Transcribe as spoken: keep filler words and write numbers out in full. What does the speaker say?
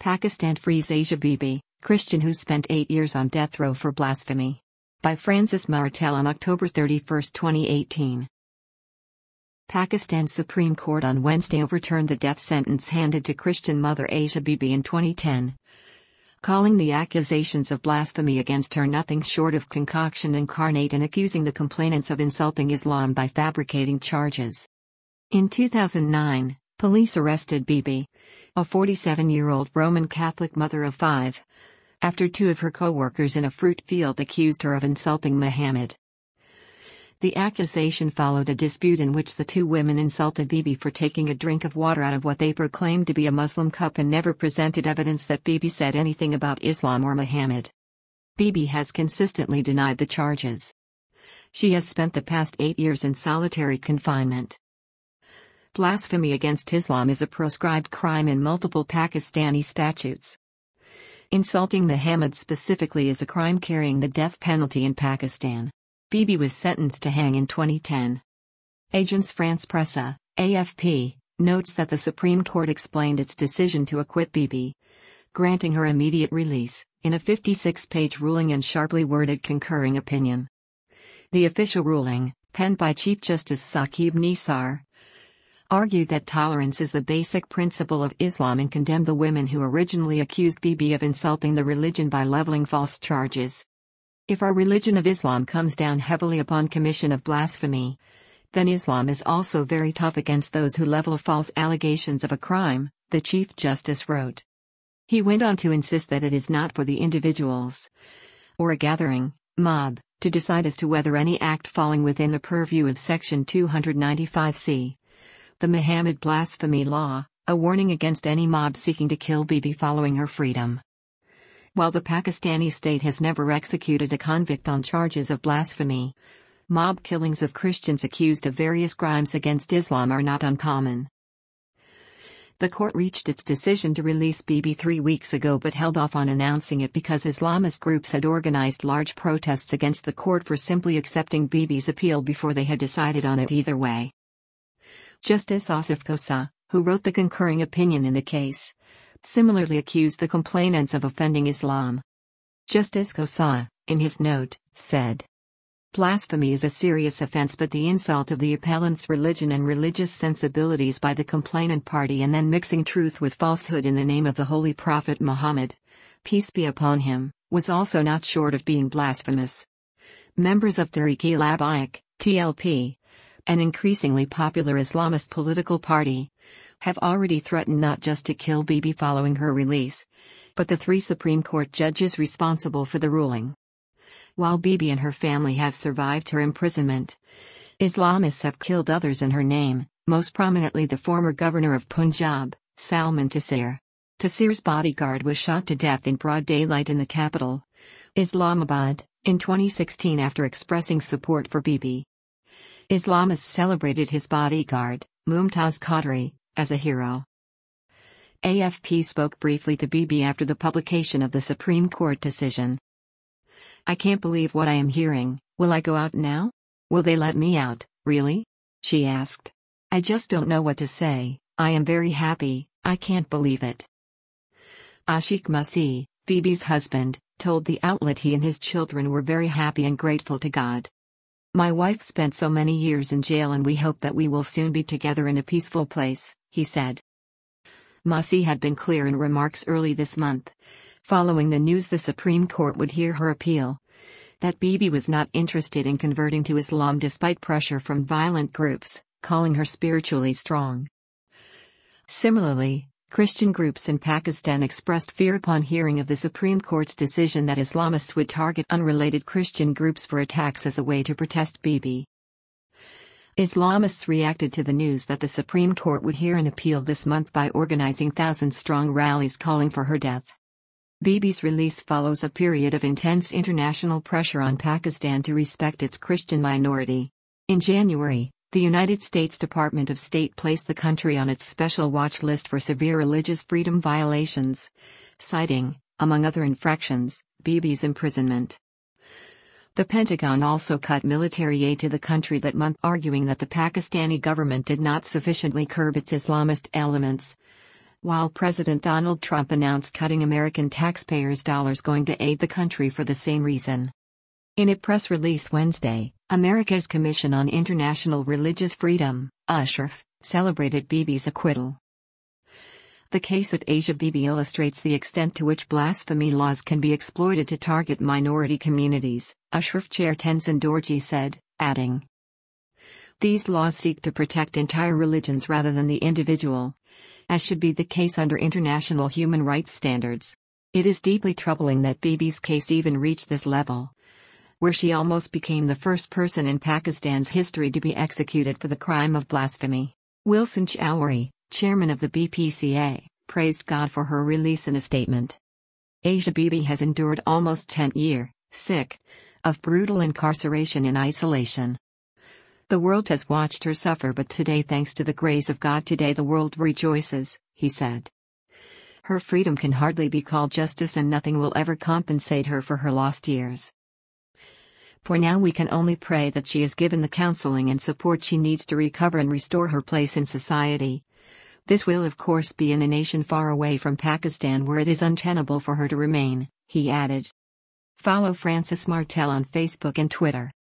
Pakistan frees Asia Bibi, Christian who spent eight years on death row for blasphemy. By Francis Martel on October thirty-first, twenty eighteen. Pakistan's Supreme Court on Wednesday overturned the death sentence handed to Christian mother Asia Bibi in twenty ten, calling the accusations of blasphemy against her nothing short of concoction incarnate and accusing the complainants of insulting Islam by fabricating charges. In two thousand nine, police arrested Bibi, a forty-seven-year-old Roman Catholic mother of five, after two of her co-workers in a fruit field accused her of insulting Muhammad. The accusation followed a dispute in which the two women insulted Bibi for taking a drink of water out of what they proclaimed to be a Muslim cup and never presented evidence that Bibi said anything about Islam or Muhammad. Bibi has consistently denied the charges. She has spent the past eight years in solitary confinement. Blasphemy against Islam is a proscribed crime in multiple Pakistani statutes. Insulting Muhammad specifically is a crime carrying the death penalty in Pakistan. Bibi was sentenced to hang in twenty ten. Agence France Presse, A F P, notes that the Supreme Court explained its decision to acquit Bibi, granting her immediate release, in a fifty-six page ruling and sharply worded concurring opinion. The official ruling, penned by Chief Justice Saqib Nisar, argued that tolerance is the basic principle of Islam and condemned the women who originally accused Bibi of insulting the religion by leveling false charges. If our religion of Islam comes down heavily upon commission of blasphemy, then Islam is also very tough against those who level false allegations of a crime, the Chief Justice wrote. He went on to insist that it is not for the individuals, or a gathering, mob, to decide as to whether any act falling within the purview of Section two ninety-five C, the Muhammad Blasphemy Law, a warning against any mob seeking to kill Bibi following her freedom. While the Pakistani state has never executed a convict on charges of blasphemy, mob killings of Christians accused of various crimes against Islam are not uncommon. The court reached its decision to release Bibi three weeks ago but held off on announcing it because Islamist groups had organized large protests against the court for simply accepting Bibi's appeal before they had decided on it either way. Justice Asif Kosa, who wrote the concurring opinion in the case, similarly accused the complainants of offending Islam. Justice Kosa, in his note, said, "Blasphemy is a serious offense, but the insult of the appellant's religion and religious sensibilities by the complainant party and then mixing truth with falsehood in the name of the Holy Prophet Muhammad, peace be upon him, was also not short of being blasphemous." Members of Tehreek-e-Labbaik, T L P, an increasingly popular Islamist political party, have already threatened not just to kill Bibi following her release, but the three Supreme Court judges responsible for the ruling. While Bibi and her family have survived her imprisonment, Islamists have killed others in her name, most prominently the former governor of Punjab, Salman Taseer. Taseer's bodyguard was shot to death in broad daylight in the capital, Islamabad, in twenty sixteen after expressing support for Bibi. Islamists celebrated his bodyguard, Mumtaz Qadri, as a hero. A F P spoke briefly to Bibi after the publication of the Supreme Court decision. "I can't believe what I am hearing. Will I go out now? Will they let me out, really?" she asked. "I just don't know what to say. I am very happy, I can't believe it." Ashiq Masih, Bibi's husband, told the outlet he and his children were very happy and grateful to God. "My wife spent so many years in jail and we hope that we will soon be together in a peaceful place," he said. Masih had been clear in remarks early this month, following the news the Supreme Court would hear her appeal, that Bibi was not interested in converting to Islam despite pressure from violent groups, calling her spiritually strong. Similarly, Christian groups in Pakistan expressed fear upon hearing of the Supreme Court's decision that Islamists would target unrelated Christian groups for attacks as a way to protest Bibi. Islamists reacted to the news that the Supreme Court would hear an appeal this month by organizing thousand-strong rallies calling for her death. Bibi's release follows a period of intense international pressure on Pakistan to respect its Christian minority. In January, the United States Department of State placed the country on its special watch list for severe religious freedom violations, citing, among other infractions, Bibi's imprisonment. The Pentagon also cut military aid to the country that month, arguing that the Pakistani government did not sufficiently curb its Islamist elements, while President Donald Trump announced cutting American taxpayers' dollars going to aid the country for the same reason. In a press release Wednesday, America's Commission on International Religious Freedom, Ashraf, celebrated Bibi's acquittal. The case of Asia Bibi illustrates the extent to which blasphemy laws can be exploited to target minority communities, Ashraf Chair Tenzin Dorji said, adding, "These laws seek to protect entire religions rather than the individual, as should be the case under international human rights standards. It is deeply troubling that Bibi's case even reached this level, where she almost became the first person in Pakistan's history to be executed for the crime of blasphemy." Wilson Chowdhury, chairman of the B P C A, praised God for her release in a statement. Asia Bibi has endured almost ten years, sick, of brutal incarceration in isolation. "The world has watched her suffer, but today, thanks to the grace of God, today the world rejoices," he said. "Her freedom can hardly be called justice, and nothing will ever compensate her for her lost years. For now we can only pray that she is given the counseling and support she needs to recover and restore her place in society. This will of course be in a nation far away from Pakistan where it is untenable for her to remain," he added. Follow Frances Martel on Facebook and Twitter.